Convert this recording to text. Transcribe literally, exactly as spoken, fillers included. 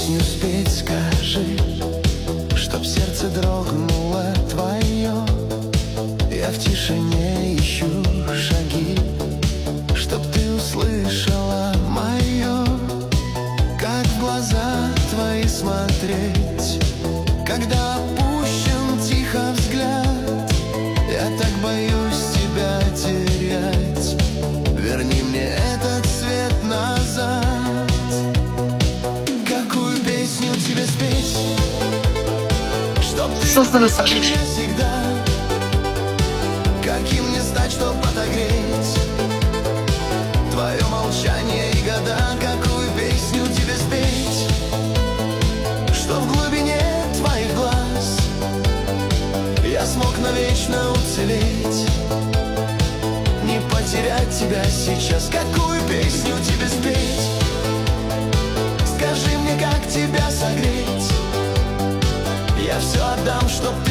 песню спеть, скажи, чтоб сердце дрогнуло твое. Я в тишине ищу шаги, чтоб ты услышала мое. Как в глаза твои смотреть, когда опущен тихо взгляд? Я так боюсь тебя терять. Верни мне этот свет назад. Какую песню тебе спеть, чтоб ты Создано была Сашей. мне всегда? Каким мне стать, чтоб отогреть твое молчание и года? Какую песню тебе спеть, что в глубине твоих глаз я смог навечно уцелеть, не потерять тебя сейчас? Какую песню тебе спеть? Скажи мне, как тебя согреть? Я все отдам, чтоб